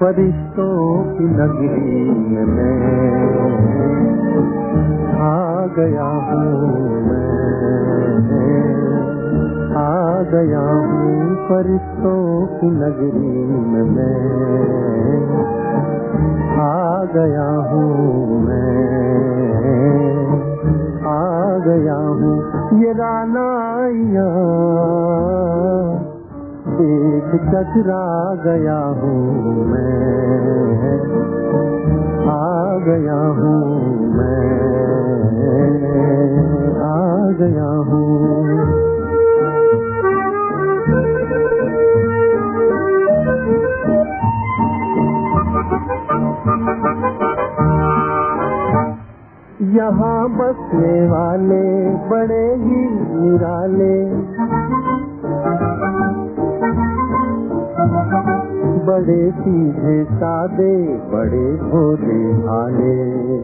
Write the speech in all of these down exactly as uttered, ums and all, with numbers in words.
फरिश्तों की नगरी में मैं आ गया हूँ, मैं आ गया हूँ फरिश्तों की नगरी में मैं आ गया हूँ, मैं आ गया हूँ। ये रानाइया एक चकरा गया हूँ, मैं आ गया हूँ, मैं आ गया हूँ। यहाँ बसने वाले बड़े ही निराले, बड़े सीधे सादे, बड़े भोले भाले।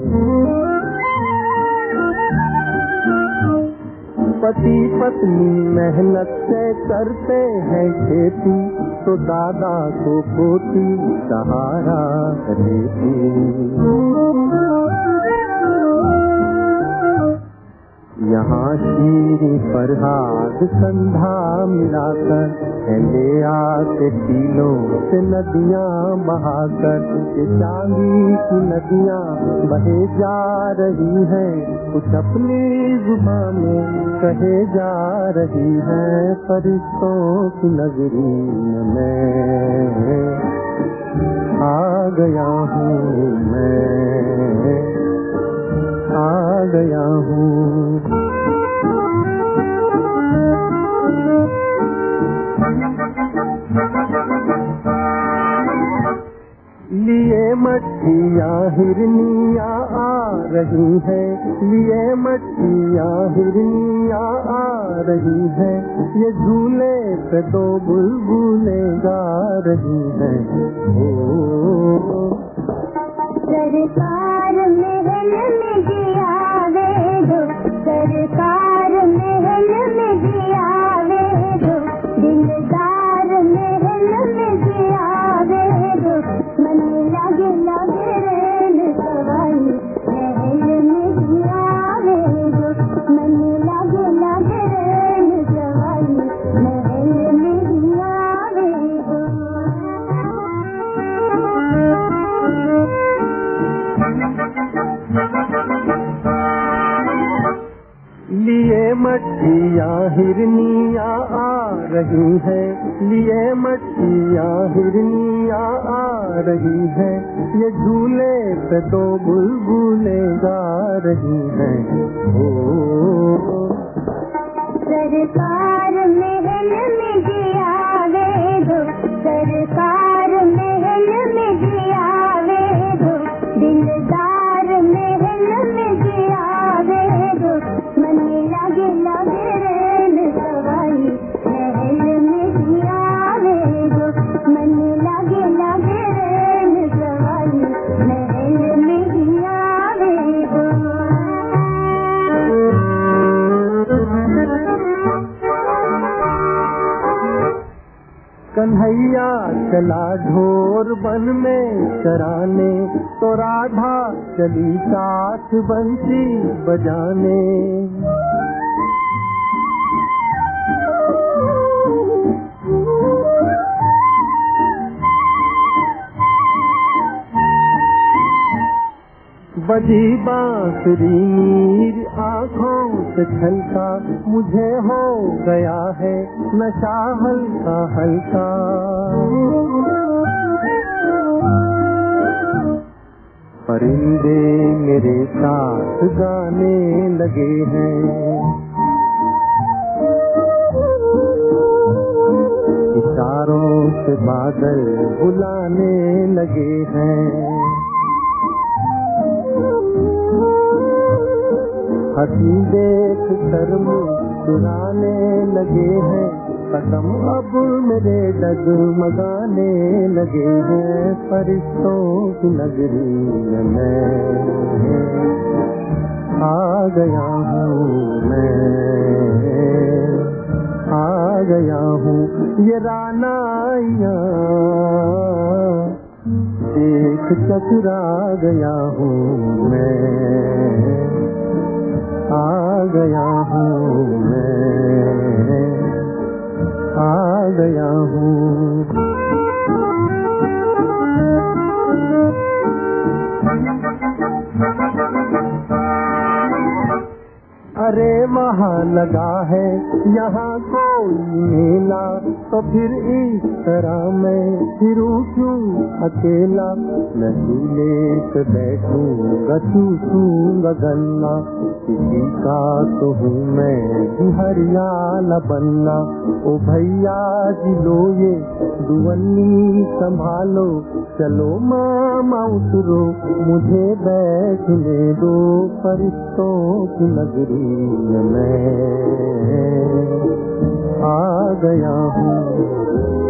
पति पत्नी मेहनत से करते हैं खेती, तो दादा को पोती सहारा देती। यहाँ शीरी फरहाद संधा मिलाकर ले आते टीलों से नदियाँ बहाकर, ये चांदी की नदियाँ बहे जा रही हैं, कुछ अपनी जुबान में कहे जा रही हैं। फरिश्तों की नगरी में मैं आ गया हूँ, मैं आ गया हूँ। लिए मछलियाँ हिरनियाँ आ रही है, लिए मछलियाँ हिरनियाँ आ रही है, ये झूले पे दो बुलबुलें गा रही है। ओ सरकार महल में दिया वे दो, सरकार महल में दिया वे दो, दिलदार महल में दिया वे दो, मन लगे लगे रेल सवाई महल में दिया वे दो, मन लगे लगे रेल सवाई महल में दिया वे दो। लिए मछलियाँ हिरनियाँ आ रही है, लिए मछलियाँ हिरनियाँ आ रही है, ये झूले पे दो बुलबुलें गा रही है। ओ सरकार महल में दिया वे दो, सरकार महल में दिया वे दो, दिलदार महल में दिया वे दो, मन लगे लगे रेल सवाई महल में दिया वे दो, मन लगे लगे रेल सवाई महल में दिया वे दो। कन्हैया चला ढोर वन में चराने, तो राधा चली साथ बंसी बजाने। बजी बांसुरी मीर आँखों से छलका, मुझे हो गया है नशा हल्का हल्का। परिंदे मेरे साथ गाने लगे हैं, इशारों से बादल बुलाने लगे हैं। हंसी देख कर मुस्कुराने लगे हैं, कदम अब मेरे डगमगाने लगे हैं। फरिश्तों की नगरी में मैं आ गया हूँ, मैं आ गया हूँ। ये रानाइया देख चकरा गया हूँ मैं, आ गया हूँ मैं, आ गया हूँ। अरे वहाँ लगा है यहाँ कोई मेला, तो फिर इस तरह मैं फिरूं क्यों अकेला। मैं झूले पे बैठूंगा चूसूंगा गन्ना, किसी का तो हूँ मैं हरियाला बनना। ओ भैया जी लो ये दुवन्नी संभालो, चलो मामा उतरो मुझे बैठने दो फरिश्तों की नगरी में मैं आ गया हूँ।